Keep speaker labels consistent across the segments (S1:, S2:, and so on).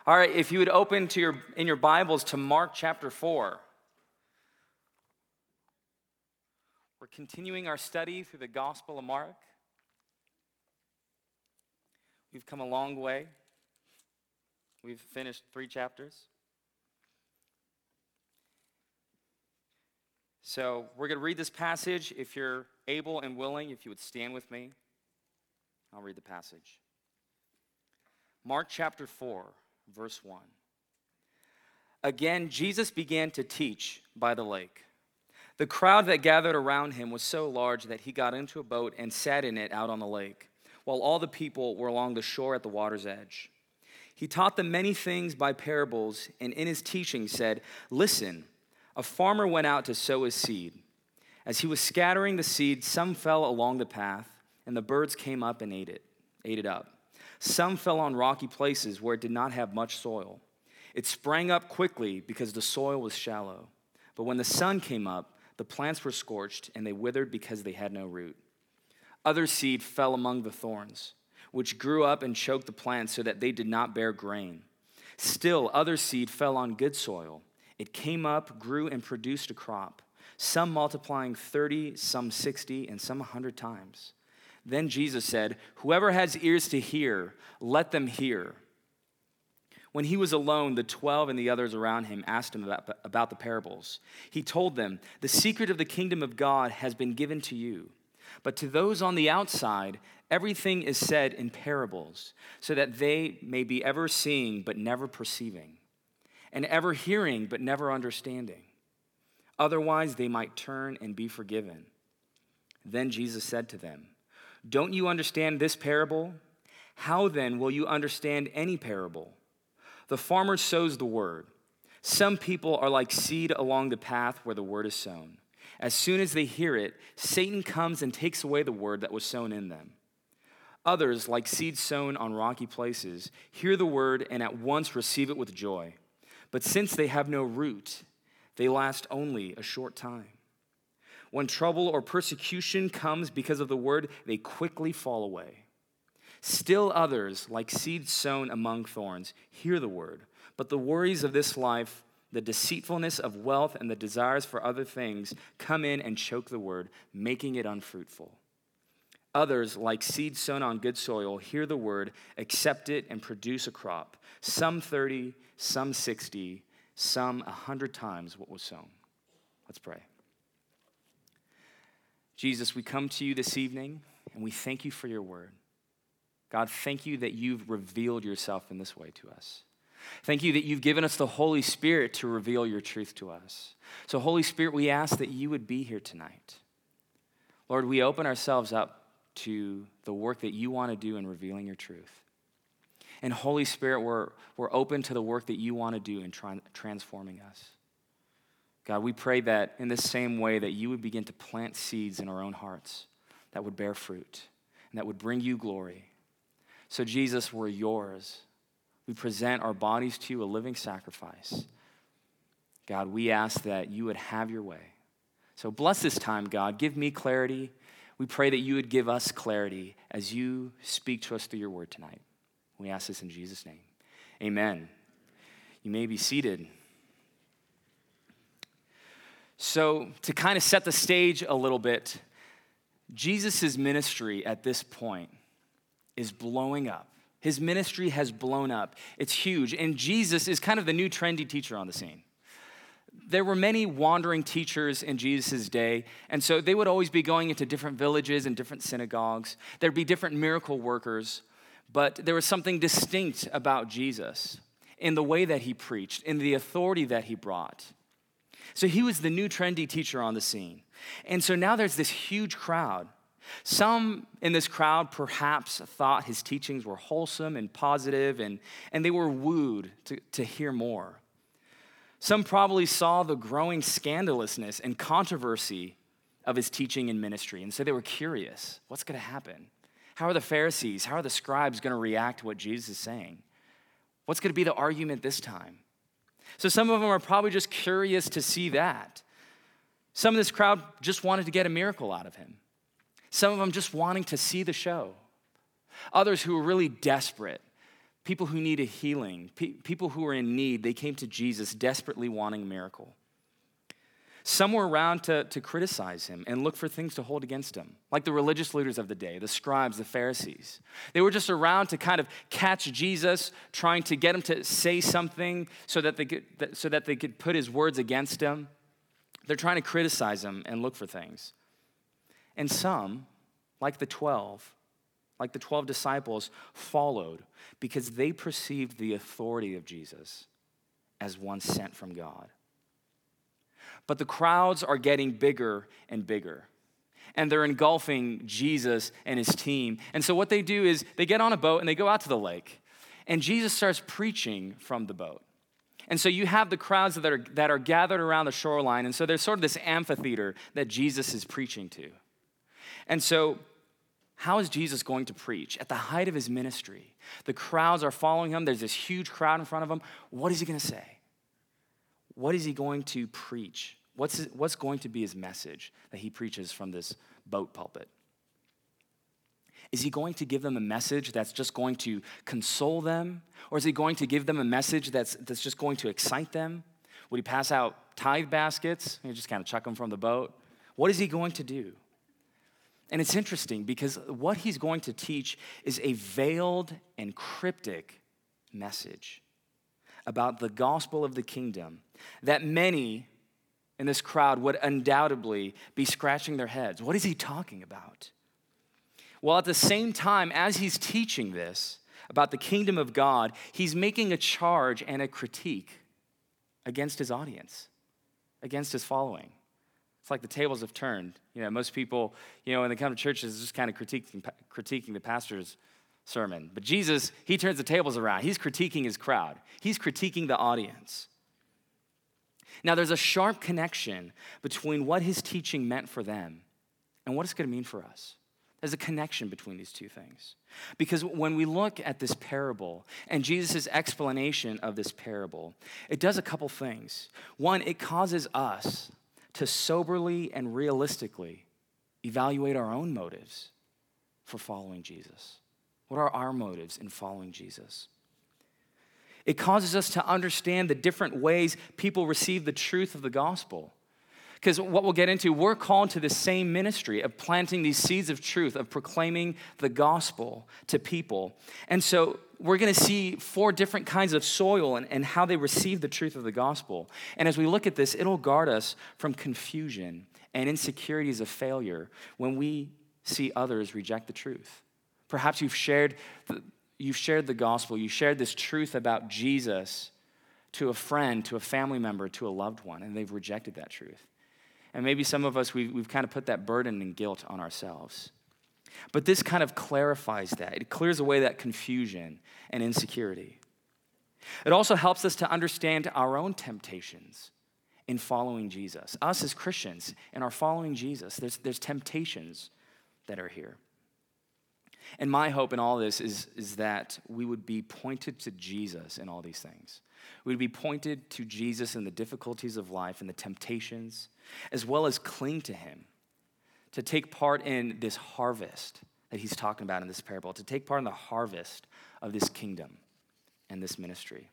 S1: All right, if you would open in your Bibles to Mark chapter 4. We're continuing our study through the Gospel of Mark. We've come a long way. We've finished 3 chapters. So we're going to read this passage. If you're able and willing, if you would stand with me, I'll read the passage. Mark chapter 4, verse 1. Again, Jesus began to teach by the lake. The crowd that gathered around him was so large that he got into a boat and sat in it out on the lake, while all the people were along the shore at the water's edge. He taught them many things by parables, and in his teaching said, "Listen, a farmer went out to sow his seed. As he was scattering the seed, some fell along the path, and the birds came up and ate it up. Some fell on rocky places where it did not have much soil. It sprang up quickly because the soil was shallow. But when the sun came up, the plants were scorched, and they withered because they had no root. Other seed fell among the thorns, which grew up and choked the plants so that they did not bear grain. Still, other seed fell on good soil. It came up, grew, and produced a crop, some multiplying 30, some 60, and some 100 times. Then Jesus said, 'Whoever has ears to hear, let them hear.' When he was alone, the 12 and the others around him asked him about the parables. He told them, 'The secret of the kingdom of God has been given to you. But to those on the outside, everything is said in parables, so that they may be ever seeing but never perceiving, and ever hearing but never understanding. Otherwise, they might turn and be forgiven.' Then Jesus said to them, 'Don't you understand this parable? How then will you understand any parable? The farmer sows the word. Some people are like seed along the path where the word is sown. As soon as they hear it, Satan comes and takes away the word that was sown in them. Others, like seed sown on rocky places, hear the word and at once receive it with joy. But since they have no root, they last only a short time. When trouble or persecution comes because of the word, they quickly fall away. Still others, like seed sown among thorns, hear the word, but the worries of this life, the deceitfulness of wealth, and the desires for other things come in and choke the word, making it unfruitful. Others, like seed sown on good soil, hear the word, accept it, and produce a crop, some 30, some 60, some 100 times what was sown." Let's pray. Jesus, we come to you this evening, and we thank you for your word. God, thank you that you've revealed yourself in this way to us. Thank you that you've given us the Holy Spirit to reveal your truth to us. So, Holy Spirit, we ask that you would be here tonight. Lord, we open ourselves up to the work that you want to do in revealing your truth. And Holy Spirit, we're open to the work that you want to do in transforming us. God, we pray that in the same way that you would begin to plant seeds in our own hearts that would bear fruit and that would bring you glory. So Jesus, we're yours. We present our bodies to you, a living sacrifice. God, we ask that you would have your way. So bless this time, God. Give me clarity. We pray that you would give us clarity as you speak to us through your word tonight. We ask this in Jesus' name. Amen. You may be seated. So to kind of set the stage a little bit, Jesus' ministry at this point is blowing up. His ministry has blown up. It's huge. And Jesus is kind of the new trendy teacher on the scene. There were many wandering teachers in Jesus' day, and so they would always be going into different villages and different synagogues. There'd be different miracle workers, but there was something distinct about Jesus in the way that he preached, in the authority that he brought. So he was the new trendy teacher on the scene. And so now there's this huge crowd. Some in this crowd perhaps thought his teachings were wholesome and positive, and they were wooed to hear more. Some probably saw the growing scandalousness and controversy of his teaching and ministry, and so they were curious. What's going to happen? How are the Pharisees, how are the scribes going to react to what Jesus is saying? What's going to be the argument this time? So some of them are probably just curious to see that. Some of this crowd just wanted to get a miracle out of him. Some of them just wanting to see the show. Others who were really desperate people who needed healing, people who were in need, they came to Jesus desperately wanting a miracle. Some were around to criticize him and look for things to hold against him, like the religious leaders of the day, the scribes, the Pharisees. They were just around to kind of catch Jesus, trying to get him to say something so that they could put his words against him. They're trying to criticize him and look for things. And some, like the 12 disciples, followed because they perceived the authority of Jesus as one sent from God. But the crowds are getting bigger and bigger, and they're engulfing Jesus and his team. And so what they do is they get on a boat and they go out to the lake, and Jesus starts preaching from the boat. And so you have the crowds that are gathered around the shoreline, and so there's sort of this amphitheater that Jesus is preaching to. And so how is Jesus going to preach? At the height of his ministry, the crowds are following him. There's this huge crowd in front of him. What is he going to say? What is he going to preach? What's going to be his message that he preaches from this boat pulpit? Is he going to give them a message that's just going to console them? Or is he going to give them a message that's just going to excite them? Would he pass out tithe baskets? He just kind of chuck them from the boat? What is he going to do? And it's interesting because what he's going to teach is a veiled and cryptic message about the gospel of the kingdom that many in this crowd would undoubtedly be scratching their heads. What is he talking about? Well, at the same time, as he's teaching this about the kingdom of God, he's making a charge and a critique against his audience, against his following. It's like the tables have turned. Most people, when they come to churches, just kind of critiquing the pastor's sermon. But Jesus, he turns the tables around. He's critiquing his crowd. He's critiquing the audience. Now, there's a sharp connection between what his teaching meant for them and what it's going to mean for us. There's a connection between these two things. Because when we look at this parable and Jesus' explanation of this parable, it does a couple things. One, it causes us to soberly and realistically evaluate our own motives for following Jesus. What are our motives in following Jesus? It causes us to understand the different ways people receive the truth of the gospel. Because what we'll get into, we're called to the same ministry of planting these seeds of truth, of proclaiming the gospel to people. And so we're going to see 4 different kinds of soil and how they receive the truth of the gospel. And as we look at this, it'll guard us from confusion and insecurities of failure when we see others reject the truth. Perhaps you've shared the gospel, you shared this truth about Jesus to a friend, to a family member, to a loved one, and they've rejected that truth. And maybe some of us, we've kind of put that burden and guilt on ourselves. But this kind of clarifies that. It clears away that confusion and insecurity. It also helps us to understand our own temptations in following Jesus. Us as Christians and our following Jesus, there's temptations that are here. And my hope in all this is that we would be pointed to Jesus in all these things. We would be pointed to Jesus in the difficulties of life and the temptations, as well as cling to him, to take part in this harvest that he's talking about in this parable, to take part in the harvest of this kingdom and this ministry.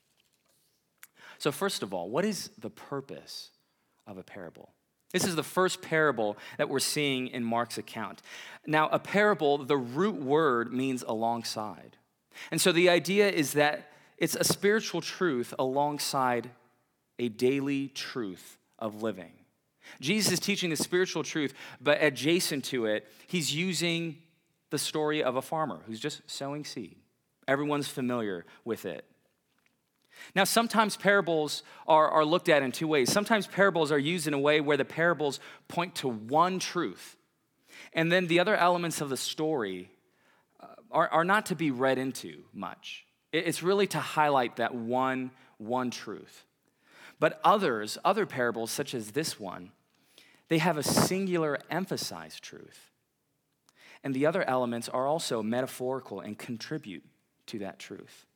S1: So first of all, what is the purpose of a parable? This is the first parable that we're seeing in Mark's account. Now, a parable, the root word means alongside. And so the idea is that it's a spiritual truth alongside a daily truth of living. Jesus is teaching the spiritual truth, but adjacent to it, he's using the story of a farmer who's just sowing seed. Everyone's familiar with it. Now, sometimes parables are looked at in 2 ways. Sometimes parables are used in a way where the parables point to one truth, and then the other elements of the story are not to be read into much. It's really to highlight that one truth. But other parables, such as this one, they have a singular emphasized truth. And the other elements are also metaphorical and contribute to that truth.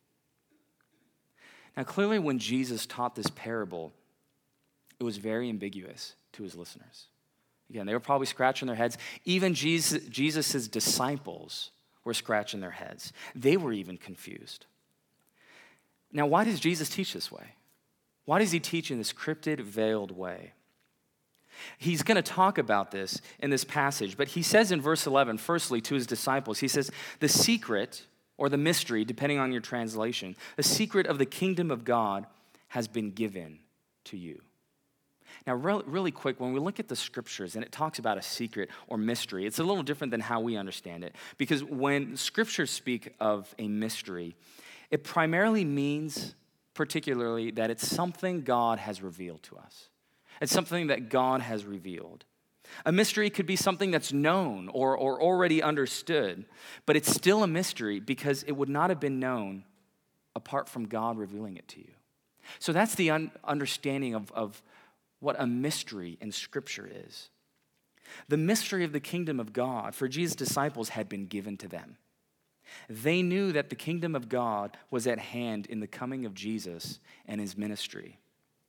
S1: Now, clearly when Jesus taught this parable, it was very ambiguous to his listeners. Again, they were probably scratching their heads. Even Jesus' disciples were scratching their heads. They were even confused. Now, why does Jesus teach this way? Why does he teach in this cryptid, veiled way? He's going to talk about this in this passage, but he says in verse 11, firstly, to his disciples, he says, the secret, or the mystery, depending on your translation, the secret of the kingdom of God has been given to you. Now, really quick, when we look at the scriptures and it talks about a secret or mystery, it's a little different than how we understand it. Because when scriptures speak of a mystery, it primarily means particularly that it's something God has revealed to us. It's something that God has revealed. A mystery could be something that's known or already understood, but it's still a mystery because it would not have been known apart from God revealing it to you. So that's the understanding of what a mystery in Scripture is. The mystery of the kingdom of God for Jesus' disciples had been given to them. They knew that the kingdom of God was at hand in the coming of Jesus and his ministry.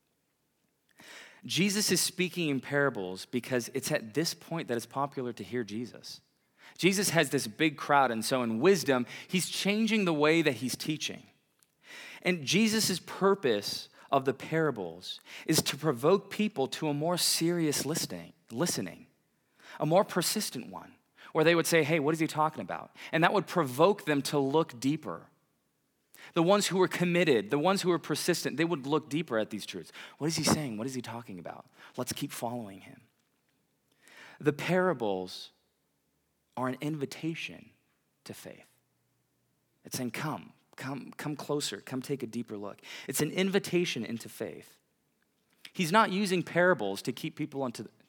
S1: Jesus is speaking in parables because it's at this point that it's popular to hear Jesus. Jesus has this big crowd, and so in wisdom, he's changing the way that he's teaching. And Jesus' purpose of the parables is to provoke people to a more serious listening, a more persistent one, where they would say, hey, what is he talking about? And that would provoke them to look deeper. The ones who were committed, the ones who were persistent, they would look deeper at these truths. What is he saying? What is he talking about? Let's keep following him. The parables are an invitation to faith. It's saying, come closer, come take a deeper look. It's an invitation into faith. He's not using parables to keep people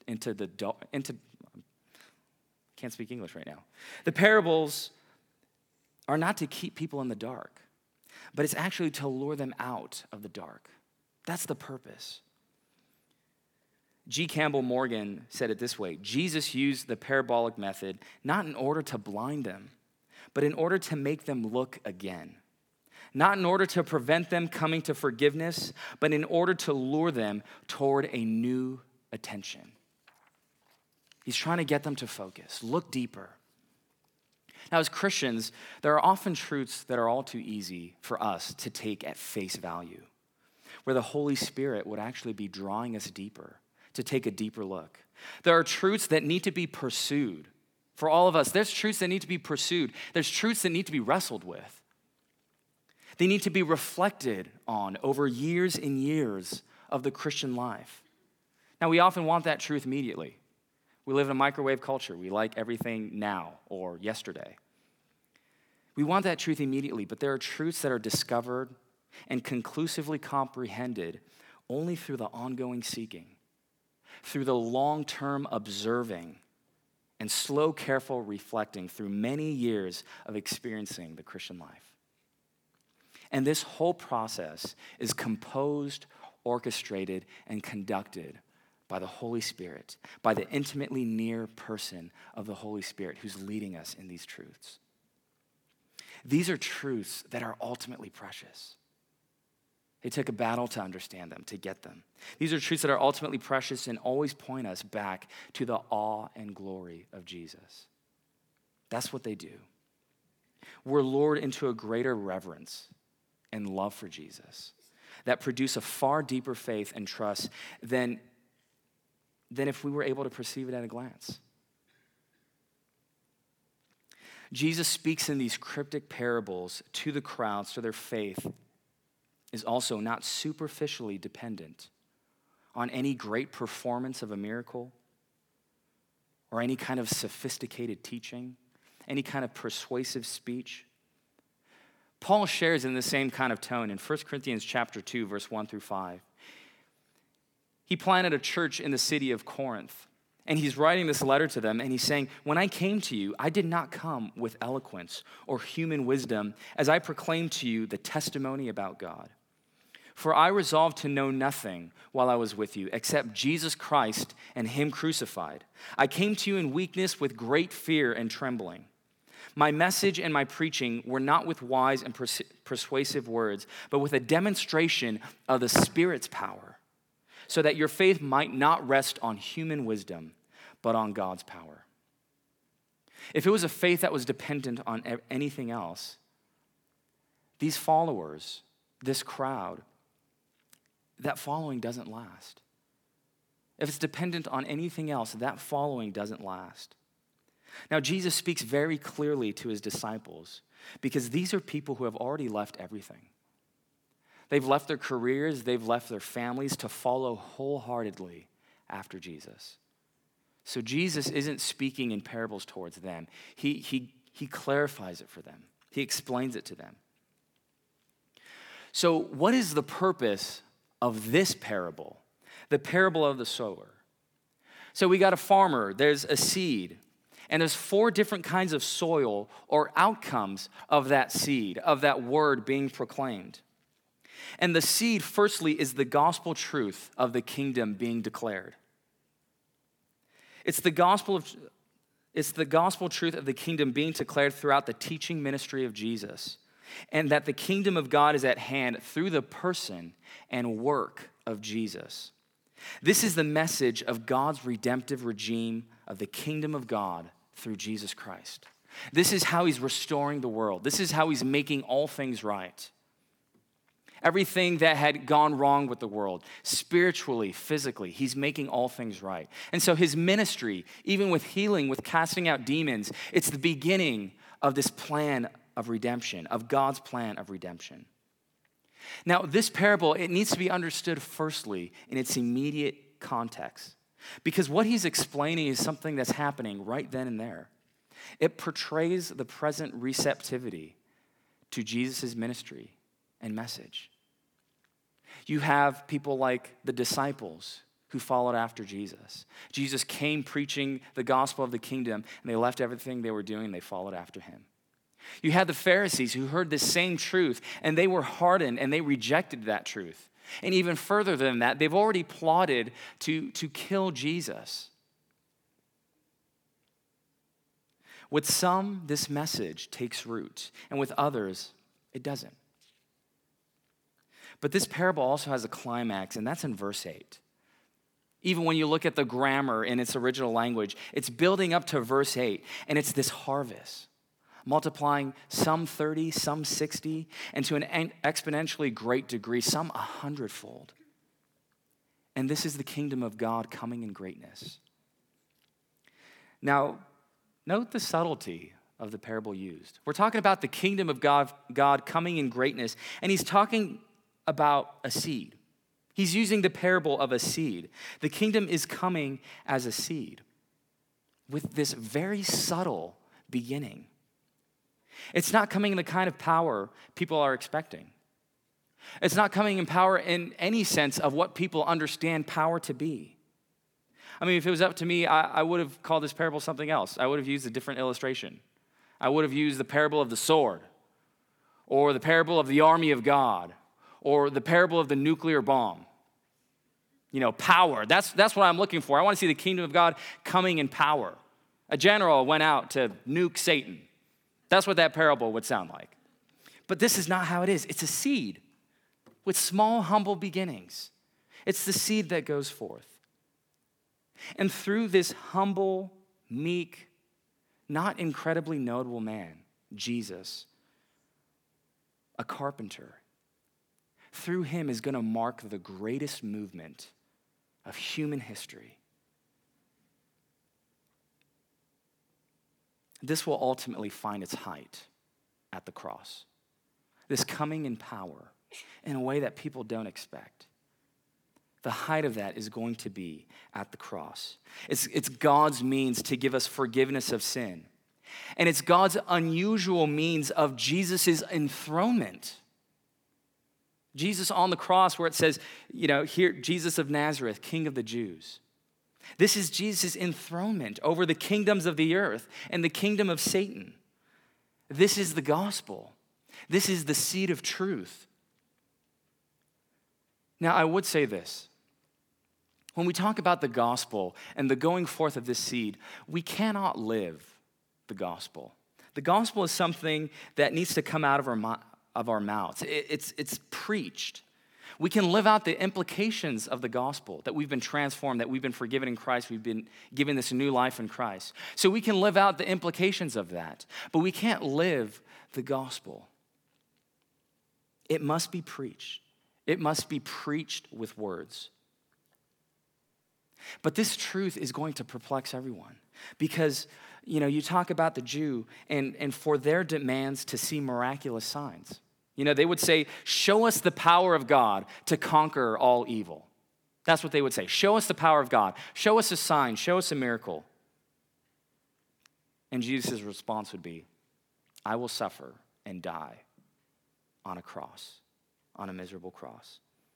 S1: can't speak English right now. The parables are not to keep people in the dark, but it's actually to lure them out of the dark. That's the purpose. G. Campbell Morgan said it this way: Jesus used the parabolic method not in order to blind them, but in order to make them look again. Not in order to prevent them coming to forgiveness, but in order to lure them toward a new attention. He's trying to get them to focus, look deeper. Now, as Christians, there are often truths that are all too easy for us to take at face value, where the Holy Spirit would actually be drawing us deeper, to take a deeper look. There are truths that need to be pursued. For all of us, there's truths that need to be pursued. There's truths that need to be wrestled with. They need to be reflected on over years and years of the Christian life. Now, we often want that truth immediately. We live in a microwave culture. We like everything now or yesterday. We want that truth immediately, but there are truths that are discovered and conclusively comprehended only through the ongoing seeking, through the long-term observing and slow, careful reflecting through many years of experiencing the Christian life. And this whole process is composed, orchestrated, and conducted by the Holy Spirit, by the intimately near person of the Holy Spirit who's leading us in these truths. These are truths that are ultimately precious. It took a battle to understand them, to get them. These are truths that are ultimately precious and always point us back to the awe and glory of Jesus. That's what they do. We're lured into a greater reverence and love for Jesus that produce a far deeper faith and trust than if we were able to perceive it at a glance. Jesus speaks in these cryptic parables to the crowd so their faith is also not superficially dependent on any great performance of a miracle or any kind of sophisticated teaching, any kind of persuasive speech. Paul shares in the same kind of tone in 1 Corinthians chapter 2, verse 1 through 5. He planted a church in the city of Corinth, and he's writing this letter to them, and he's saying, when I came to you, I did not come with eloquence or human wisdom as I proclaimed to you the testimony about God. For I resolved to know nothing while I was with you except Jesus Christ and him crucified. I came to you in weakness with great fear and trembling. My message and my preaching were not with wise and persuasive words, but with a demonstration of the Spirit's power, so that your faith might not rest on human wisdom, but on God's power. If it was a faith that was dependent on anything else, these followers this crowd, that following doesn't last. If it's dependent on anything else, that following doesn't last. Now, Jesus speaks very clearly to his disciples because these are people who have already left everything. They've left their careers, they've left their families to follow wholeheartedly after Jesus. So Jesus isn't speaking in parables towards them. He clarifies it for them. He explains it to them. So what is the purpose of this parable? The parable of the sower. So we got a farmer, there's a seed, and there's 4 different kinds of soil or outcomes of that seed, of that word being proclaimed. And the seed, firstly, is the gospel truth of the kingdom being declared. It's the gospel truth of the kingdom being declared throughout the teaching ministry of Jesus, and that the kingdom of God is at hand through the person and work of Jesus. This is the message of God's redemptive regime of the kingdom of God through Jesus Christ. This is how he's restoring the world. This is how he's making all things right. Everything that had gone wrong with the world, spiritually, physically, he's making all things right. And so his ministry, even with healing, with casting out demons, it's the beginning of this plan of redemption, of God's plan of redemption. Now, this parable, it needs to be understood firstly in its immediate context, because what he's explaining is something that's happening right then and there. It portrays the present receptivity to Jesus' ministry and message. You have people like the disciples who followed after Jesus. Jesus came preaching the gospel of the kingdom, and they left everything they were doing, they followed after him. You had the Pharisees who heard this same truth, and they were hardened, and they rejected that truth. And even further than that, they've already plotted to kill Jesus. With some, this message takes root, and with others, it doesn't. But this parable also has a climax, and that's in verse 8. Even when you look at the grammar in its original language, it's building up to verse 8, and it's this harvest, multiplying some 30, some 60, and to an exponentially great degree, some 100-fold. And this is the kingdom of God coming in greatness. Now, note the subtlety of the parable used. We're talking about the kingdom of God coming in greatness, and he's talking about a seed. He's using the parable of a seed. The kingdom is coming as a seed with this very subtle beginning. It's not coming in the kind of power people are expecting. It's not coming in power in any sense of what people understand power to be. I mean, if it was up to me, I would have called this parable something else. I would have used a different illustration. I would have used the parable of the sword, or the parable of the army of God, or the parable of the nuclear bomb. Power. That's what I'm looking for. I want to see the kingdom of God coming in power. A general went out to nuke Satan. That's what that parable would sound like. But this is not how it is. It's a seed with small, humble beginnings. It's the seed that goes forth. And through this humble, meek, not incredibly notable man, Jesus, a carpenter, through him is going to mark the greatest movement of human history. This will ultimately find its height at the cross. This coming in power in a way that people don't expect. The height of that is going to be at the cross. It's God's means to give us forgiveness of sin. And it's God's unusual means of Jesus' enthronement. Jesus on the cross, where it says, here, Jesus of Nazareth, King of the Jews. This is Jesus' enthronement over the kingdoms of the earth and the kingdom of Satan. This is the gospel. This is the seed of truth. Now, I would say this. When we talk about the gospel and the going forth of this seed, we cannot live the gospel. The gospel is something that needs to come out of our mouths. It's preached. We can live out the implications of the gospel, that we've been transformed, that we've been forgiven in Christ, we've been given this new life in Christ. So we can live out the implications of that, but we can't live the gospel. it must be preached. It must be preached with words. But this truth is going to perplex everyone because, you talk about the Jew and for their demands to see miraculous signs. They would say, show us the power of God to conquer all evil. That's what they would say. Show us the power of God. Show us a sign. Show us a miracle. And Jesus' response would be, I will suffer and die on a cross, on a miserable cross.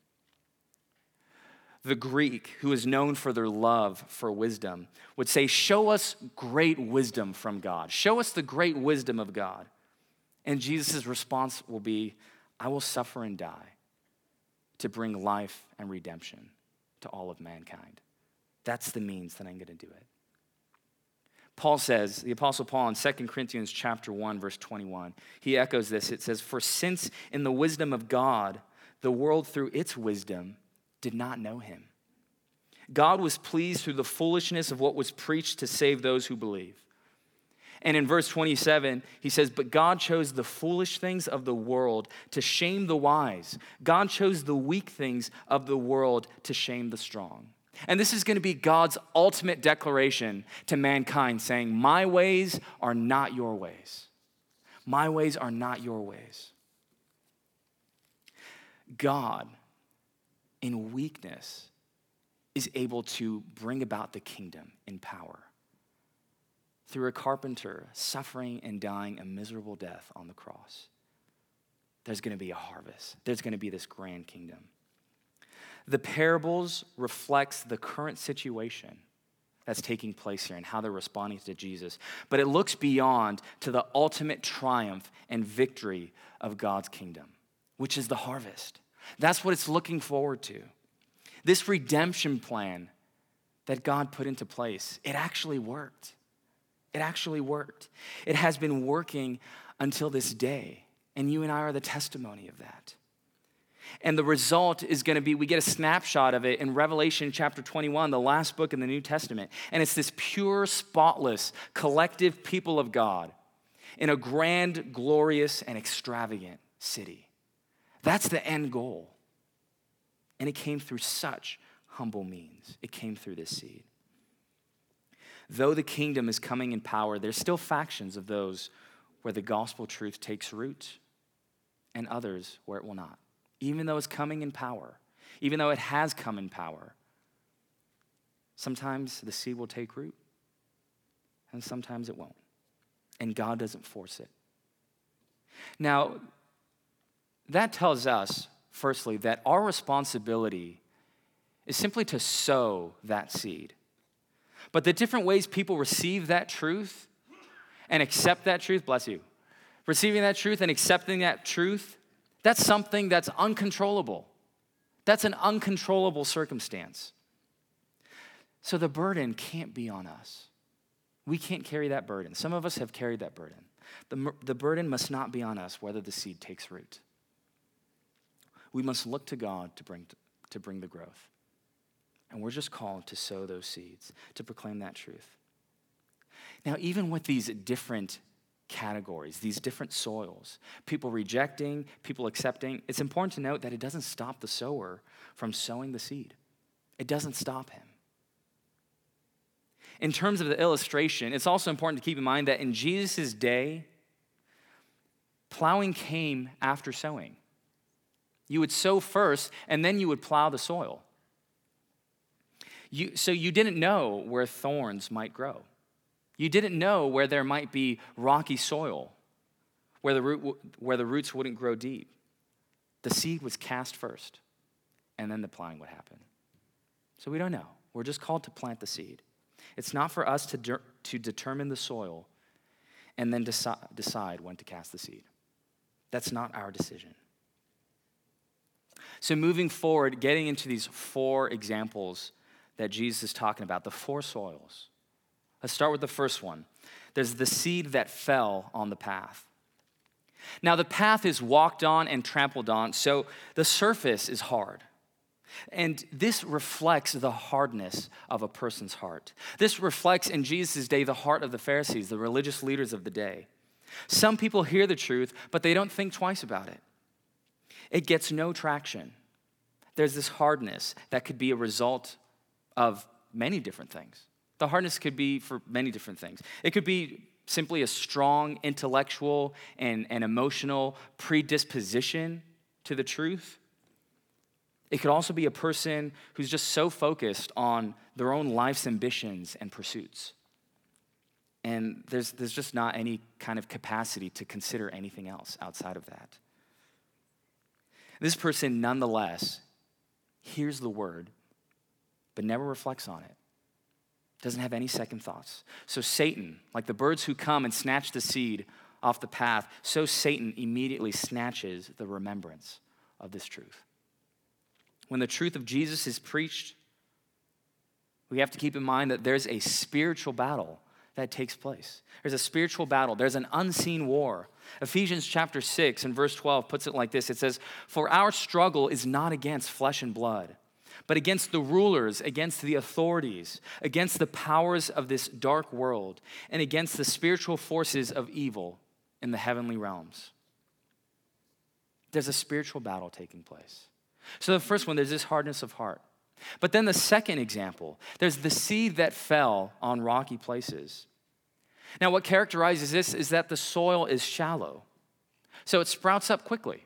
S1: The Greek, who is known for their love for wisdom, would say, show us great wisdom from God. Show us the great wisdom of God. And Jesus' response will be, I will suffer and die to bring life and redemption to all of mankind. That's the means that I'm going to do it. Paul says, the Apostle Paul in 2 Corinthians chapter 1, verse 21, he echoes this. It says, for since in the wisdom of God, the world through its wisdom did not know him, God was pleased through the foolishness of what was preached to save those who believe. And in verse 27, he says, but God chose the foolish things of the world to shame the wise. God chose the weak things of the world to shame the strong. And this is going to be God's ultimate declaration to mankind, saying, my ways are not your ways. My ways are not your ways. God, in weakness, is able to bring about the kingdom in power. Through a carpenter suffering and dying a miserable death on the cross, there's going to be a harvest. There's going to be this grand kingdom. The parables reflects the current situation that's taking place here and how they're responding to Jesus. But it looks beyond to the ultimate triumph and victory of God's kingdom, which is the harvest. That's what it's looking forward to. This redemption plan that God put into place, it actually worked. It actually worked. It has been working until this day, and you and I are the testimony of that. And the result is going to be, we get a snapshot of it in Revelation chapter 21, the last book in the New Testament. And it's this pure, spotless, collective people of God in a grand, glorious, and extravagant city. That's the end goal. And it came through such humble means. It came through this seed. Though the kingdom is coming in power, there's still factions of those where the gospel truth takes root and others where it will not. Even though it's coming in power, even though it has come in power, sometimes the seed will take root and sometimes it won't. And God doesn't force it. Now, that tells us, firstly, that our responsibility is simply to sow that seed. But the different ways people receive that truth and accept that truth, bless you, receiving that truth and accepting that truth, that's something that's uncontrollable. That's an uncontrollable circumstance. So the burden can't be on us. We can't carry that burden. Some of us have carried that burden. The burden must not be on us whether the seed takes root. We must look to God to bring the growth. And we're just called to sow those seeds, to proclaim that truth. Now, even with these different categories, these different soils, people rejecting, people accepting, it's important to note that it doesn't stop the sower from sowing the seed. It doesn't stop him. In terms of the illustration, it's also important to keep in mind that in Jesus' day, plowing came after sowing. You would sow first, and then you would plow the soil. So you didn't know where thorns might grow. You didn't know where there might be rocky soil, where the roots wouldn't grow deep. The seed was cast first, and then the plowing would happen. So we don't know. We're just called to plant the seed. It's not for us to determine the soil and then decide when to cast the seed. That's not our decision. So moving forward, getting into these 4 examples that Jesus is talking about, the 4 soils. Let's start with the first one. There's the seed that fell on the path. Now, the path is walked on and trampled on, so the surface is hard. And this reflects the hardness of a person's heart. This reflects, in Jesus' day, the heart of the Pharisees, the religious leaders of the day. Some people hear the truth, but they don't think twice about it. it gets no traction. There's this hardness that could be a result of many different things. The hardness could be for many different things. It could be simply a strong intellectual and emotional predisposition to the truth. It could also be a person who's just so focused on their own life's ambitions and pursuits. And there's just not any kind of capacity to consider anything else outside of that. This person, nonetheless, hears the word, but never reflects on it. Doesn't have any second thoughts. So Satan, like the birds who come and snatch the seed off the path, so Satan immediately snatches the remembrance of this truth. When the truth of Jesus is preached, we have to keep in mind that there's a spiritual battle that takes place. There's a spiritual battle. There's an unseen war. Ephesians chapter 6 and verse 12 puts it like this. It says, "For our struggle is not against flesh and blood, but against the rulers, against the authorities, against the powers of this dark world, and against the spiritual forces of evil in the heavenly realms." There's a spiritual battle taking place. So the first one, there's this hardness of heart. But then the second example, there's the seed that fell on rocky places. Now, what characterizes this is that the soil is shallow, so it sprouts up quickly.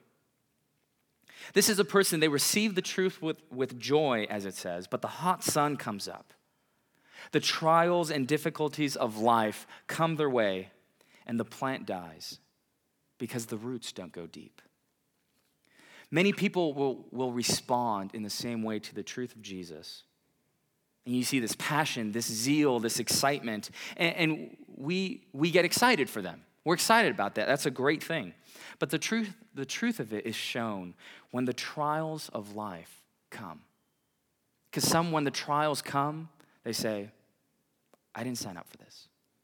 S1: This is a person, they receive the truth with joy, as it says, but the hot sun comes up. The trials and difficulties of life come their way, and the plant dies because the roots don't go deep. Many people will respond in the same way to the truth of Jesus. And you see this passion, this zeal, this excitement, and we get excited for them. We're excited about that. That's a great thing. But the truth of it is shown when the trials of life come. Because when the trials come, they say, I didn't sign up for this.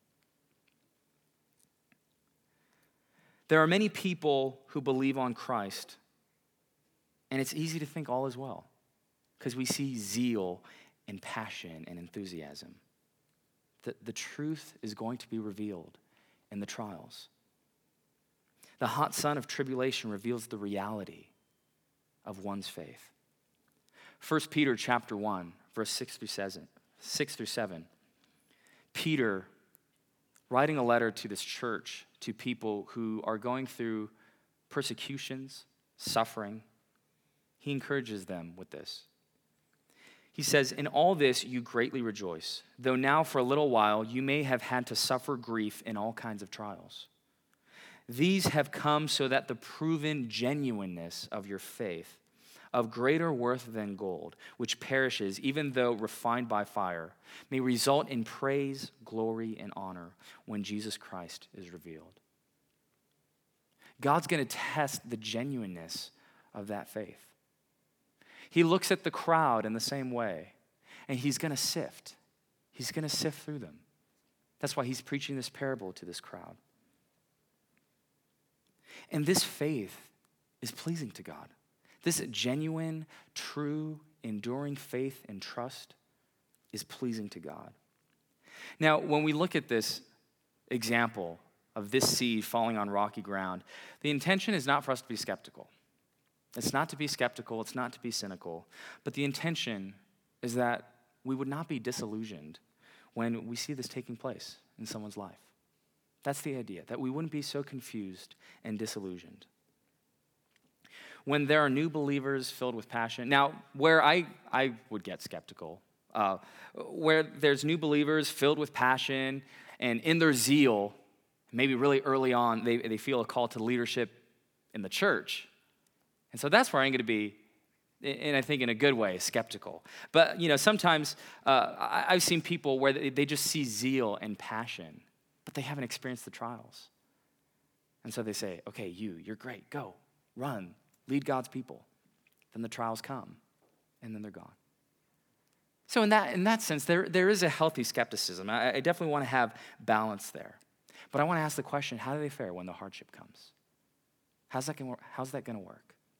S1: There are many people who believe on Christ, and it's easy to think all is well because we see zeal and passion and enthusiasm. The truth is going to be revealed in the trials. The hot sun of tribulation reveals the reality of one's faith. 1 Peter chapter 1, verse 6 through 7. Peter, writing a letter to this church, to people who are going through persecutions, suffering, he encourages them with this. He says, "In all this you greatly rejoice, though now for a little while you may have had to suffer grief in all kinds of trials. These have come so that the proven genuineness of your faith, of greater worth than gold, which perishes even though refined by fire, may result in praise, glory, and honor when Jesus Christ is revealed." God's going to test the genuineness of that faith. He looks at the crowd in the same way, and he's going to sift. He's going to sift through them. That's why he's preaching this parable to this crowd. And this faith is pleasing to God. This genuine, true, enduring faith and trust is pleasing to God. Now, when we look at this example of this seed falling on rocky ground, the intention is not for us to be skeptical. It's not to be skeptical, it's not to be cynical, but the intention is that we would not be disillusioned when we see this taking place in someone's life. That's the idea, that we wouldn't be so confused and disillusioned. When there are new believers filled with passion, now where I would get skeptical, where there's new believers filled with passion and in their zeal, maybe really early on, they feel a call to leadership in the church. And so that's where I'm going to be, and I think in a good way, skeptical. But, sometimes I've seen people where they just see zeal and passion, but they haven't experienced the trials. And so they say, okay, you're great, go, run, lead God's people. Then the trials come, and then they're gone. So in that sense, there is a healthy skepticism. I definitely want to have balance there. But I want to ask the question, how do they fare when the hardship comes? How's that going to work?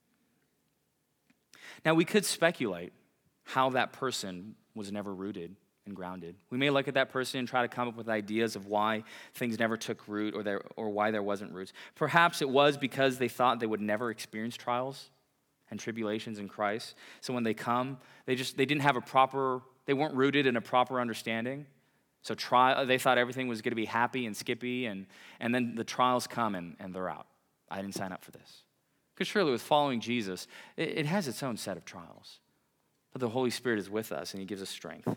S1: Now, we could speculate how that person was never rooted and grounded. We may look at that person and try to come up with ideas of why things never took root or why there wasn't roots. Perhaps it was because they thought they would never experience trials and tribulations in Christ. So when they come, they weren't rooted in a proper understanding. So they thought everything was going to be happy and skippy, and then the trials come and they're out. I didn't sign up for this. Because surely with following Jesus, it has its own set of trials. But the Holy Spirit is with us and he gives us strength.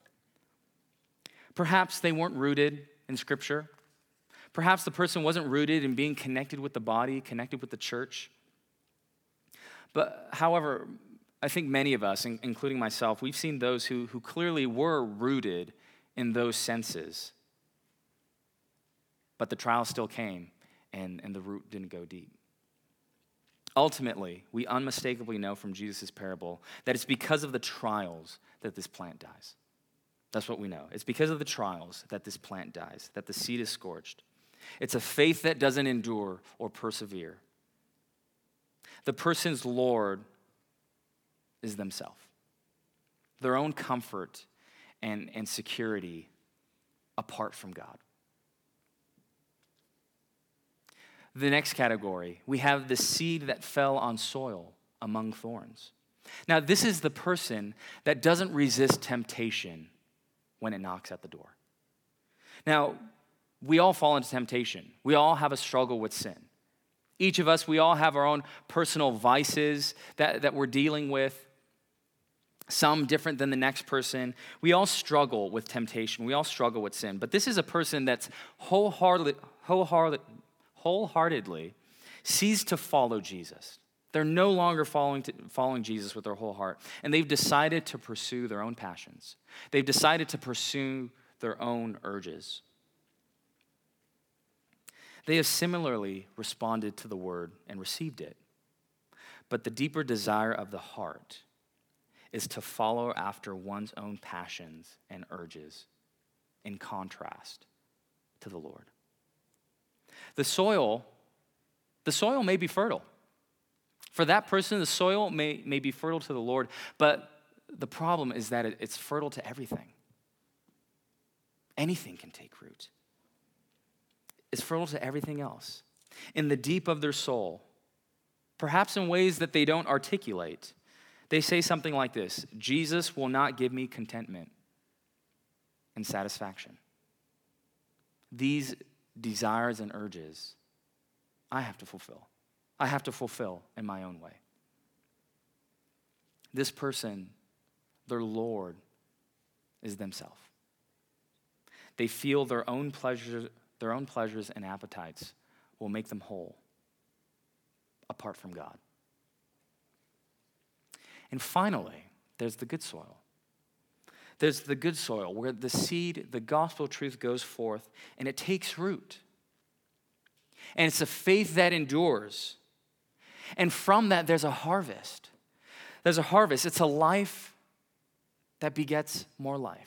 S1: Perhaps they weren't rooted in Scripture. Perhaps the person wasn't rooted in being connected with the body, connected with the church. But however, I think many of us, including myself, we've seen those who clearly were rooted in those senses. But the trial still came and the root didn't go deep. Ultimately, we unmistakably know from Jesus' parable that it's because of the trials that this plant dies. That's what we know. It's because of the trials that this plant dies, that the seed is scorched. It's a faith that doesn't endure or persevere. The person's Lord is themselves, their own comfort and security apart from God. The next category, we have the seed that fell on soil among thorns. Now, this is the person that doesn't resist temptation when it knocks at the door. Now, we all fall into temptation. We all have a struggle with sin. Each of us, we all have our own personal vices that we're dealing with, some different than the next person. We all struggle with temptation. We all struggle with sin. But this is a person that's wholeheartedly sees to follow Jesus. They're no longer following Jesus with their whole heart. And they've decided to pursue their own passions. They've decided to pursue their own urges. They have similarly responded to the word and received it. But the deeper desire of the heart is to follow after one's own passions and urges in contrast to the Lord. The soil may be fertile. For that person, the soil may be fertile to the Lord, but the problem is that it's fertile to everything. Anything can take root. It's fertile to everything else. In the deep of their soul, perhaps in ways that they don't articulate, they say something like this: Jesus will not give me contentment and satisfaction. These desires and urges, I have to fulfill. I have to fulfill in my own way. This person, their Lord, is themselves. They feel their own pleasures and appetites will make them whole apart from God. And finally, there's the good soil. There's the good soil where the seed, the gospel truth goes forth and it takes root. And it's a faith that endures. And from that, there's a harvest. There's a harvest. It's a life that begets more life.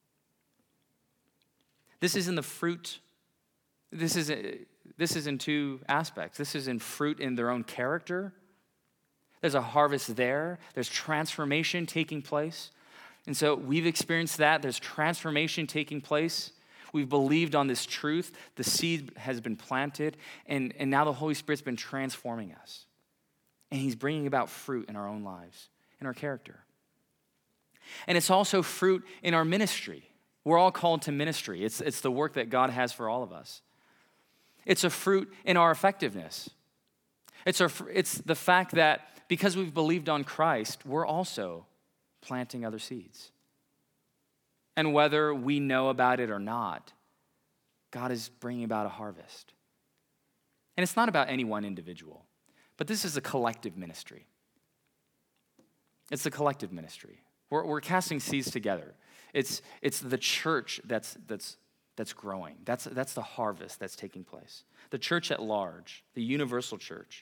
S1: This is in the fruit. This is in two aspects. This is in fruit in their own character. There's a harvest there. There's transformation taking place. And so we've experienced that. There's transformation taking place. We've believed on this truth. The seed has been planted. And now the Holy Spirit's been transforming us. And he's bringing about fruit in our own lives, in our character. And it's also fruit in our ministry. We're all called to ministry. It's the work that God has for all of us. It's a fruit in our effectiveness. It's the fact that because we've believed on Christ, we're also planting other seeds. And whether we know about it or not, God is bringing about a harvest. And it's not about any one individual, but this is a collective ministry. It's a collective ministry. We're casting seeds together. It's the church that's growing. That's the harvest that's taking place. The church at large, the universal church.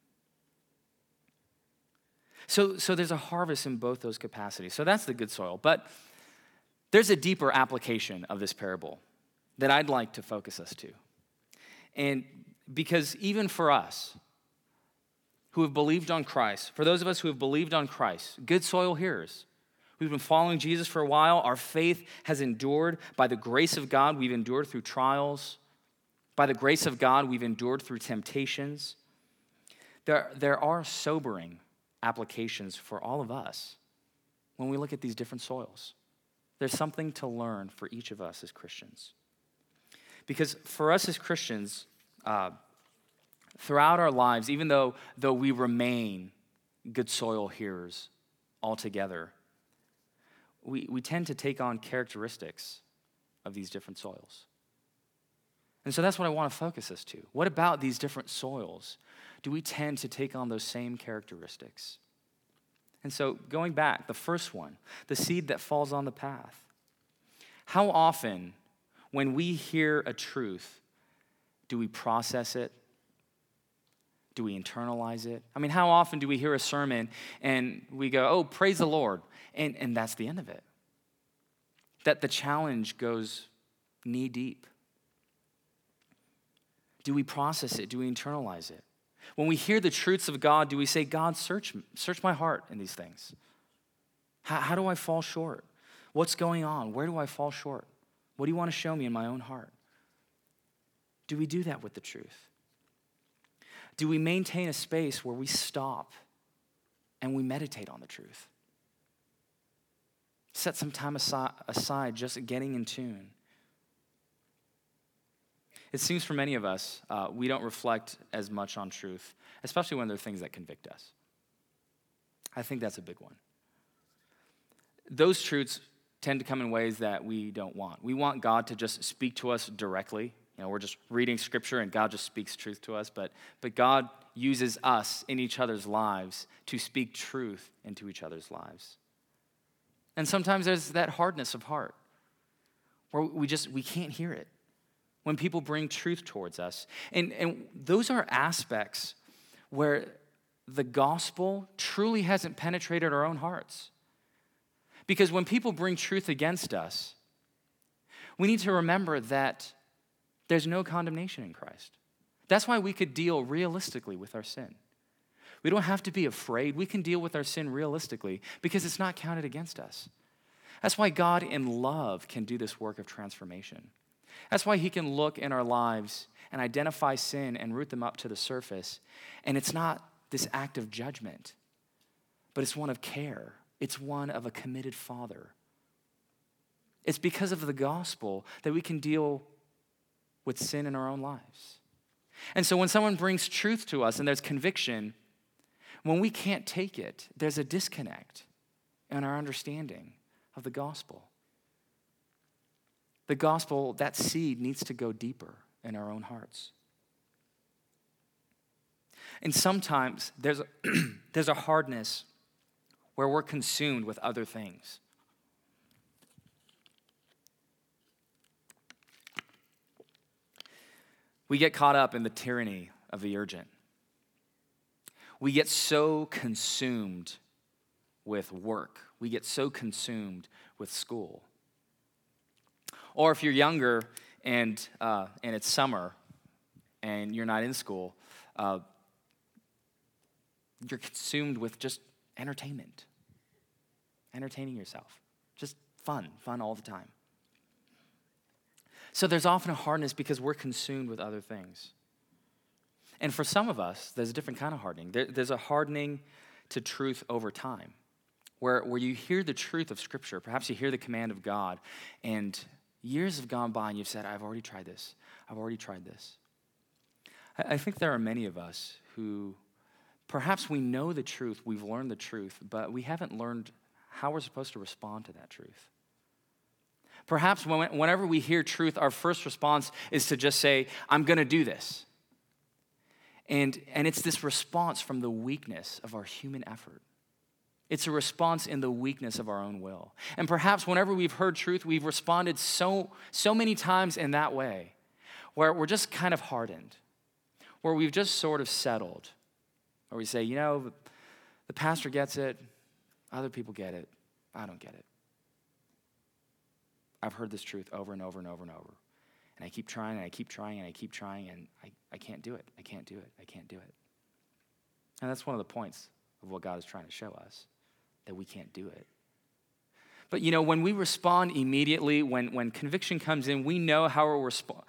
S1: So there's a harvest in both those capacities. So that's the good soil. But there's a deeper application of this parable that I'd like to focus us to. And because even for us who have believed on Christ, for those of us who have believed on Christ, good soil hearers, we've been following Jesus for a while. Our faith has endured. By the grace of God, we've endured through trials. By the grace of God, we've endured through temptations. There are sobering applications for all of us when we look at these different soils. There's something to learn for each of us as Christians. Because for us as Christians, throughout our lives, even though we remain good soil hearers altogether, we tend to take on characteristics of these different soils. And so that's what I want to focus us to. What about these different soils do we tend to take on those same characteristics? And so going back, the first one, the seed that falls on the path. How often when we hear a truth, do we process it? Do we internalize it? I mean, how often do we hear a sermon and we go, oh, praise the Lord, and that's the end of it? That the challenge goes knee deep. Do we process it? Do we internalize it? When we hear the truths of God, do we say, God, search my heart in these things? How do I fall short? What's going on? Where do I fall short? What do you want to show me in my own heart? Do we do that with the truth? Do we maintain a space where we stop and we meditate on the truth? Set some time aside just getting in tune. It seems for many of us, we don't reflect as much on truth, especially when there are things that convict us. I think that's a big one. Those truths tend to come in ways that we don't want. We want God to just speak to us directly. You know, we're just reading scripture and God just speaks truth to us, but God uses us in each other's lives to speak truth into each other's lives. And sometimes there's that hardness of heart where we can't hear it when people bring truth towards us. And those are aspects where the gospel truly hasn't penetrated our own hearts. Because when people bring truth against us, we need to remember that there's no condemnation in Christ. That's why we could deal realistically with our sin. We don't have to be afraid. We can deal with our sin realistically because it's not counted against us. That's why God in love can do this work of transformation. That's why he can look in our lives and identify sin and root them up to the surface. And it's not this act of judgment, but it's one of care. It's one of a committed father. It's because of the gospel that we can deal with sin in our own lives. And so when someone brings truth to us and there's conviction, when we can't take it, there's a disconnect in our understanding of the gospel. The gospel, that seed needs to go deeper in our own hearts. And sometimes there's a hardness where we're consumed with other things. We get caught up in the tyranny of the urgent. We get so consumed with work. We get so consumed with school. Or if you're younger and it's summer and you're not in school, you're consumed with just entertainment. Entertaining yourself. Just fun all the time. So there's often a hardness because we're consumed with other things. And for some of us, there's a different kind of hardening. There's a hardening to truth over time, where you hear the truth of Scripture. Perhaps you hear the command of God, and years have gone by and you've said, I've already tried this. I've already tried this. I think there are many of us who perhaps we know the truth, we've learned the truth, but we haven't learned how we're supposed to respond to that truth. Perhaps whenever we hear truth, our first response is to just say, I'm going to do this. And it's this response from the weakness of our human effort. It's a response in the weakness of our own will. And perhaps whenever we've heard truth, we've responded so many times in that way, where we're just kind of hardened, where we've just sort of settled, where we say, the pastor gets it, other people get it, I don't get it. I've heard this truth over and over and over and over. And I keep trying and I keep trying and I keep trying and I can't do it. I can't do it. I can't do it. And that's one of the points of what God is trying to show us, that we can't do it. But when we respond immediately, when conviction comes in, we know how we'll respond,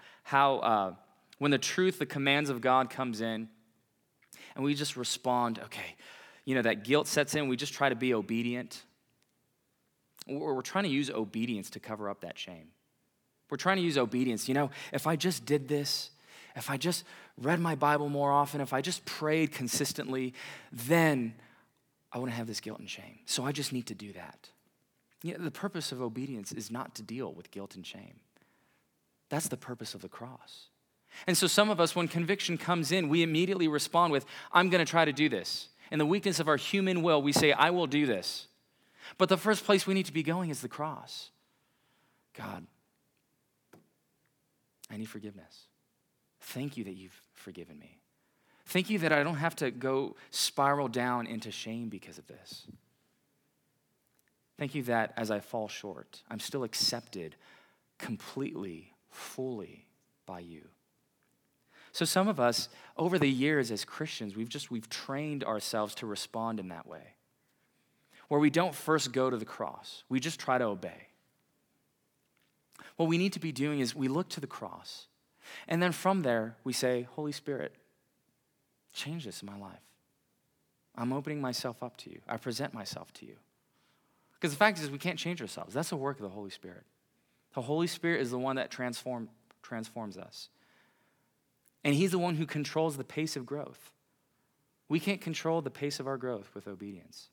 S1: when the truth, the commands of God comes in, and we just respond, okay, that guilt sets in. We just try to be obedient. Or we're trying to use obedience to cover up that shame. We're trying to use obedience. If I just did this, if I just read my Bible more often, if I just prayed consistently, then I wouldn't have this guilt and shame. So I just need to do that. The purpose of obedience is not to deal with guilt and shame. That's the purpose of the cross. And so some of us, when conviction comes in, we immediately respond with, I'm going to try to do this. In the weakness of our human will, we say, I will do this. But the first place we need to be going is the cross. God, I need forgiveness. Thank you that you've forgiven me. Thank you that I don't have to go spiral down into shame because of this. Thank you that as I fall short, I'm still accepted completely, fully by you. So some of us, over the years as Christians, we've trained ourselves to respond in that way, where we don't first go to the cross. We just try to obey. What we need to be doing is we look to the cross, and then from there, we say, Holy Spirit, change this in my life. I'm opening myself up to you. I present myself to you. Because the fact is, we can't change ourselves. That's the work of the Holy Spirit. The Holy Spirit is the one that transforms us. And he's the one who controls the pace of growth. We can't control the pace of our growth with obedience.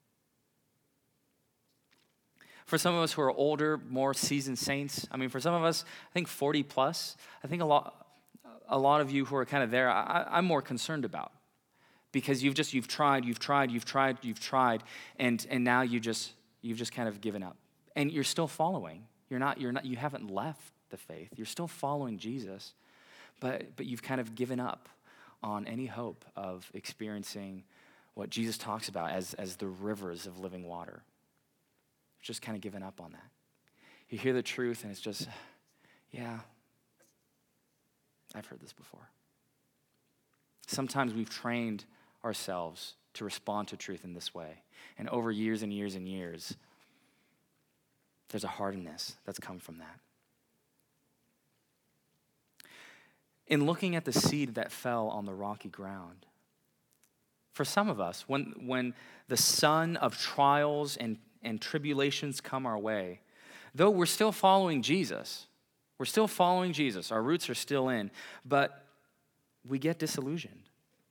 S1: For some of us who are older, more seasoned saints, for some of us, I think 40 plus, I think a lot of you who are kind of there, I'm more concerned about. Because you've tried, and now you've just kind of given up. And you're still following. You haven't left the faith. You're still following Jesus, but you've kind of given up on any hope of experiencing what Jesus talks about as the rivers of living water. Just kind of given up on that. You hear the truth and it's just, yeah, I've heard this before. Sometimes we've trained ourselves to respond to truth in this way. And over years and years and years, there's a hardness that's come from that. In looking at the seed that fell on the rocky ground, for some of us, when the sun of trials and tribulations come our way, though we're still following Jesus, our roots are still in, but we get disillusioned.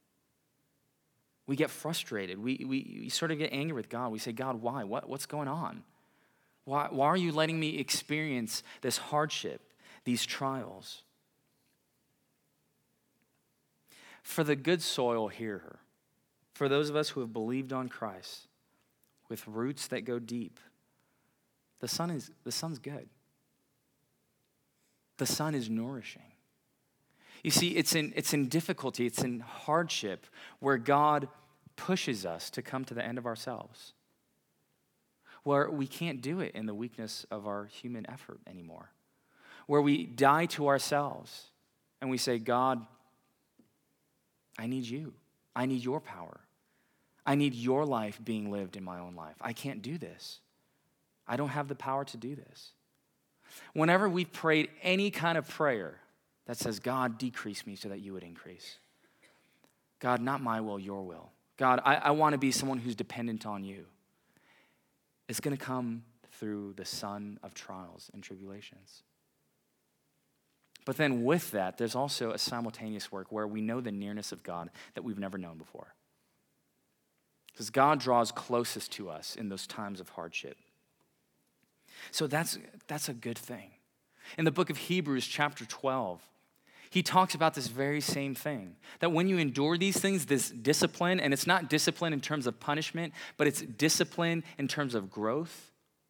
S1: We get frustrated. We sort of get angry with God. We say, God, why? What's going on? Why are you letting me experience this hardship, these trials? For the good soil, hear her. For those of us who have believed on Christ, with roots that go deep, the sun's good. The sun is nourishing. You see, it's in difficulty, it's in hardship where God pushes us to come to the end of ourselves, where we can't do it in the weakness of our human effort anymore, where we die to ourselves and we say, God, I need you. I need your power. I need your life being lived in my own life. I can't do this. I don't have the power to do this. Whenever we've prayed any kind of prayer that says, God, decrease me so that you would increase. God, not my will, your will. God, I want to be someone who's dependent on you. It's going to come through the sun of trials and tribulations. But then with that, there's also a simultaneous work where we know the nearness of God that we've never known before. Because God draws closest to us in those times of hardship. So that's a good thing. In the book of Hebrews, chapter 12, he talks about this very same thing. That when you endure these things, this discipline, and it's not discipline in terms of punishment, but it's discipline in terms of growth.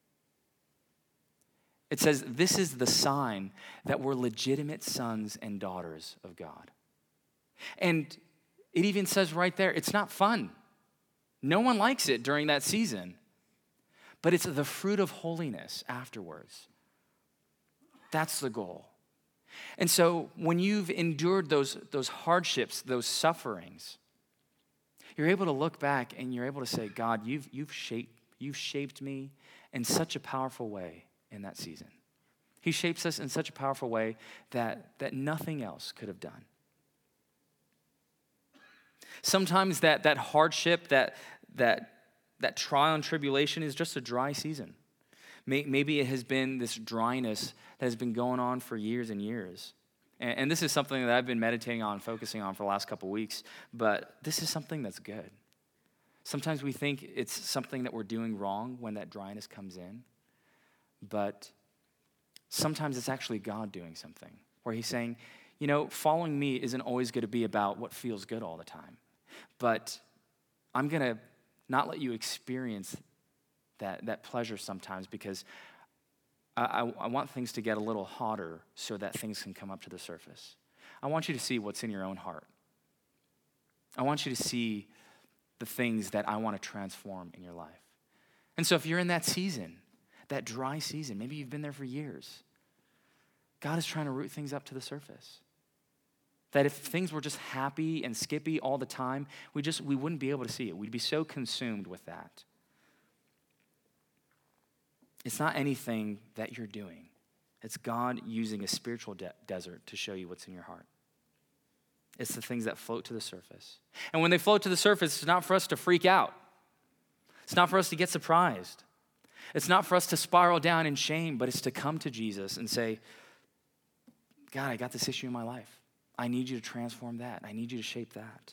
S1: It says, this is the sign that we're legitimate sons and daughters of God. And it even says right there, it's not fun. No one likes it during that season. But it's the fruit of holiness afterwards. That's the goal. And so when you've endured those hardships, those sufferings, you're able to look back and you're able to say, God, you've shaped me in such a powerful way in that season. He shapes us in such a powerful way that nothing else could have done. Sometimes that hardship, that trial and tribulation is just a dry season. Maybe it has been this dryness that has been going on for years and years. And this is something that I've been meditating on, focusing on for the last couple weeks, but this is something that's good. Sometimes we think it's something that we're doing wrong when that dryness comes in, but sometimes it's actually God doing something, where he's saying, following me isn't always going to be about what feels good all the time, but I'm going to not let you experience that pleasure sometimes, because I want things to get a little hotter so that things can come up to the surface. I want you to see what's in your own heart. I want you to see the things that I want to transform in your life. And so if you're in that season, that dry season, maybe you've been there for years, God is trying to root things up to the surface. That if things were just happy and skippy all the time, we wouldn't be able to see it. We'd be so consumed with that. It's not anything that you're doing. It's God using a spiritual desert to show you what's in your heart. It's the things that float to the surface. And when they float to the surface, it's not for us to freak out. It's not for us to get surprised. It's not for us to spiral down in shame, but it's to come to Jesus and say, God, I got this issue in my life. I need you to transform that. I need you to shape that.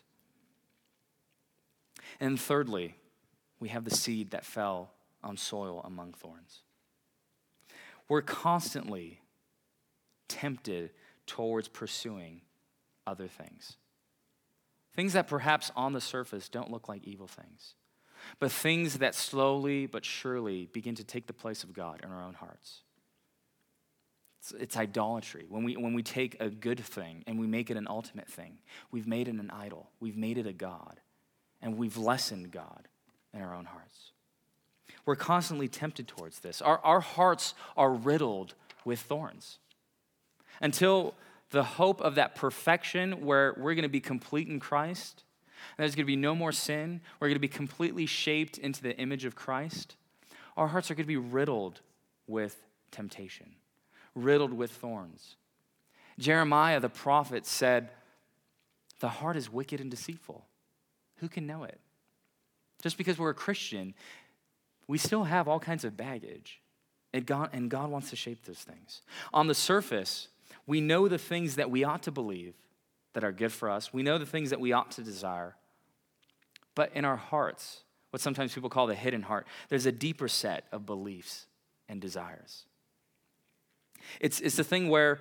S1: And thirdly, we have the seed that fell on soil among thorns. We're constantly tempted towards pursuing other things. Things that perhaps on the surface don't look like evil things, but things that slowly but surely begin to take the place of God in our own hearts. It's idolatry. When we take a good thing and we make it an ultimate thing, we've made it an idol. We've made it a god, and we've lessened God in our own hearts. We're constantly tempted towards this. Our hearts are riddled with thorns. Until the hope of that perfection where we're going to be complete in Christ, and there's going to be no more sin, we're going to be completely shaped into the image of Christ, our hearts are going to be riddled with temptation, riddled with thorns. Jeremiah the prophet said, "The heart is wicked and deceitful. Who can know it?" Just because we're a Christian, we still have all kinds of baggage, and God wants to shape those things. On the surface, we know the things that we ought to believe that are good for us. We know the things that we ought to desire. But in our hearts, what sometimes people call the hidden heart, there's a deeper set of beliefs and desires. It's the thing where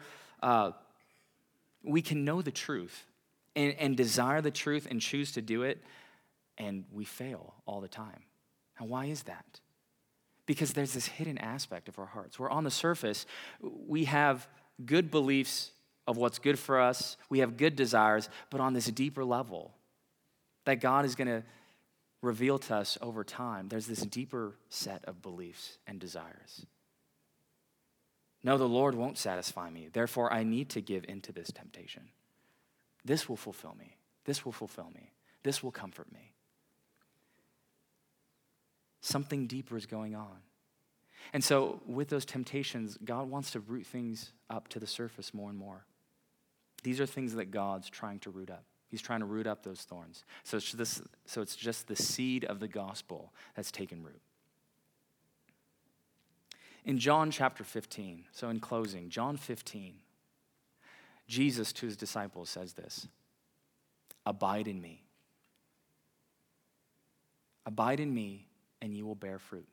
S1: we can know the truth and desire the truth and choose to do it, and we fail all the time. And why is that? Because there's this hidden aspect of our hearts, where on the surface, we have good beliefs of what's good for us, we have good desires, but on this deeper level that God is going to reveal to us over time, there's this deeper set of beliefs and desires. No, the Lord won't satisfy me, therefore I need to give into this temptation. This will fulfill me. This will fulfill me. This will comfort me. Something deeper is going on. And so with those temptations, God wants to root things up to the surface more and more. These are things that God's trying to root up. He's trying to root up those thorns. So it's just the seed of the gospel that's taken root. In John chapter 15, so in closing, John 15, Jesus to his disciples says this, "Abide in me. Abide in me, and you will bear fruit.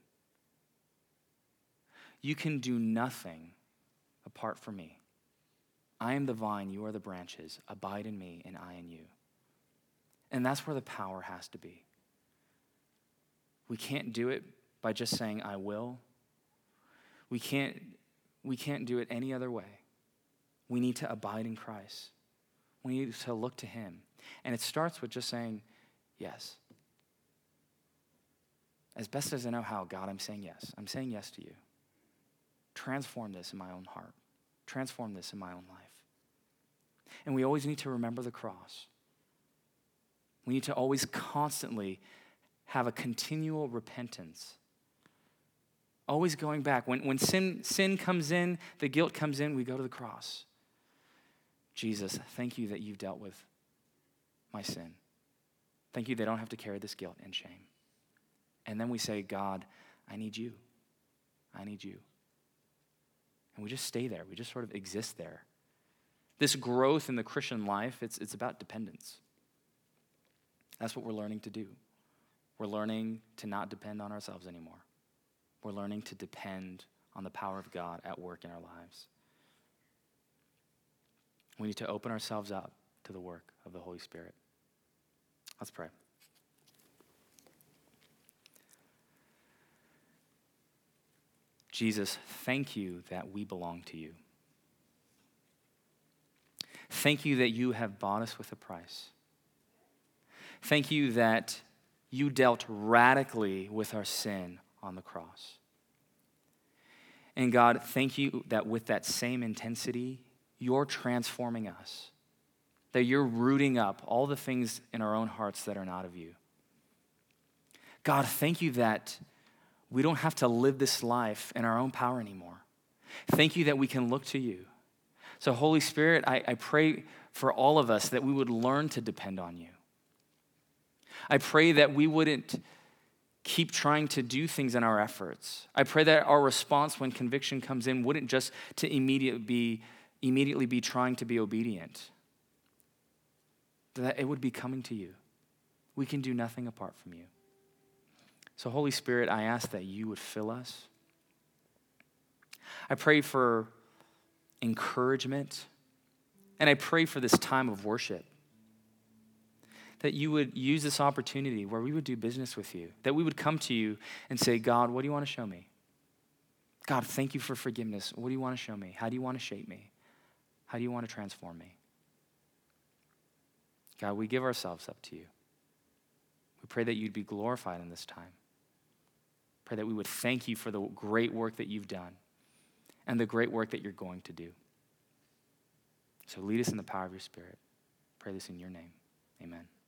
S1: You can do nothing apart from me. I am the vine, you are the branches. Abide in me, and I in you." And that's where the power has to be. We can't do it by just saying, "I will." We can't do it any other way. We need to abide in Christ. We need to look to him. And it starts with just saying, yes. As best as I know how, God, I'm saying yes. I'm saying yes to you. Transform this in my own heart. Transform this in my own life. And we always need to remember the cross. We need to always constantly have a continual repentance. Always going back. When sin comes in, the guilt comes in, we go to the cross. Jesus, thank you that you've dealt with my sin. Thank you that I don't have to carry this guilt and shame. And then we say, God, I need you. I need you. And we just stay there. We just sort of exist there. This growth in the Christian life, it's about dependence. That's what we're learning to do. We're learning to not depend on ourselves anymore. We're learning to depend on the power of God at work in our lives. We need to open ourselves up to the work of the Holy Spirit. Let's pray. Jesus, thank you that we belong to you. Thank you that you have bought us with a price. Thank you that you dealt radically with our sin on the cross. And God, thank you that with that same intensity, you're transforming us, that you're rooting up all the things in our own hearts that are not of you. God, thank you that we don't have to live this life in our own power anymore. Thank you that we can look to you. So Holy Spirit, I pray for all of us that we would learn to depend on you. I pray that we wouldn't keep trying to do things in our efforts. I pray that our response when conviction comes in wouldn't just to immediately be trying to be obedient. That it would be coming to you. We can do nothing apart from you. So Holy Spirit, I ask that you would fill us. I pray for encouragement, and I pray for this time of worship, that you would use this opportunity where we would do business with you, that we would come to you and say, God, what do you want to show me? God, thank you for forgiveness. What do you want to show me? How do you want to shape me? How do you want to transform me? God, we give ourselves up to you. We pray that you'd be glorified in this time. Pray that we would thank you for the great work that you've done and the great work that you're going to do. So lead us in the power of your Spirit. Pray this in your name. Amen.